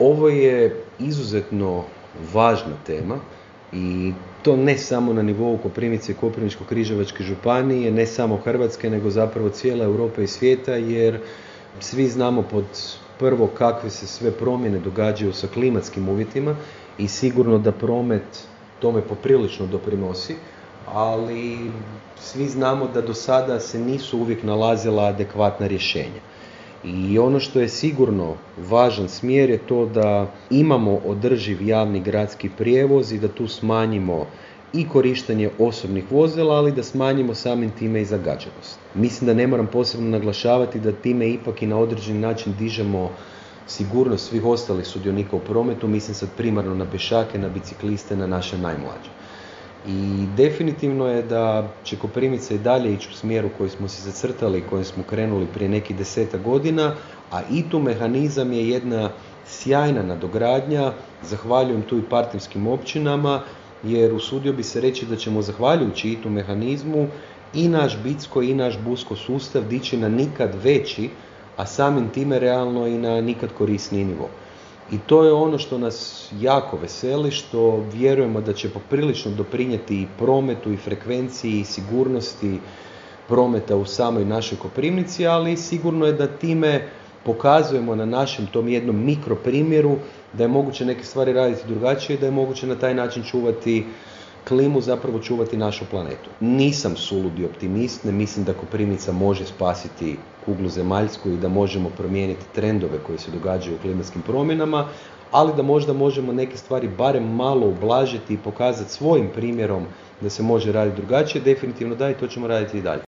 Ovo je izuzetno važna tema i to ne samo na nivou Koprivnice i Koprivničko-križevačke županije, ne samo Hrvatske, nego zapravo cijela Europa i svijeta, jer svi znamo pod prvo kakve se sve promjene događaju sa klimatskim uvjetima i sigurno da promet tome poprilično doprinosi, ali svi znamo da do sada se nisu uvijek nalazila adekvatna rješenja. I ono što je sigurno važan smjer je to da imamo održiv javni gradski prijevoz i da tu smanjimo i korištenje osobnih vozila, ali da smanjimo samim time i zagađenost. Mislim da ne moram posebno naglašavati da time ipak i na određeni način dižemo sigurnost svih ostalih sudionika u prometu, mislim sad primarno na pješake, na bicikliste, na naše najmlađe. I definitivno je da će Koprivnica i dalje ići u smjeru koji smo si zacrtali i kojim smo krenuli prije nekih 10 godina, a ITU mehanizam je jedna sjajna nadogradnja. Zahvaljujem tu i partnerskim općinama, jer usudio bi se reći da ćemo zahvaljujući ITU mehanizmu i naš Bicko i naš Busko sustav dići na nikad veći, a samim time realno i na nikad korisniji nivo. I to je ono što nas jako veseli, što vjerujemo da će poprilično doprinijeti i prometu i frekvenciji i sigurnosti prometa u samoj našoj Koprivnici, ali sigurno je da time pokazujemo na našem tom jednom mikroprimjeru da je moguće neke stvari raditi drugačije i da je moguće na taj način čuvati klimu, zapravo čuvati našu planetu. Nisam suludi optimist, ne mislim da Koprivnica može spasiti kuglu zemaljsku i da možemo promijeniti trendove koji se događaju u klimatskim promjenama, ali da možda možemo neke stvari barem malo ublažiti i pokazati svojim primjerom da se može raditi drugačije, definitivno da, i to ćemo raditi i dalje.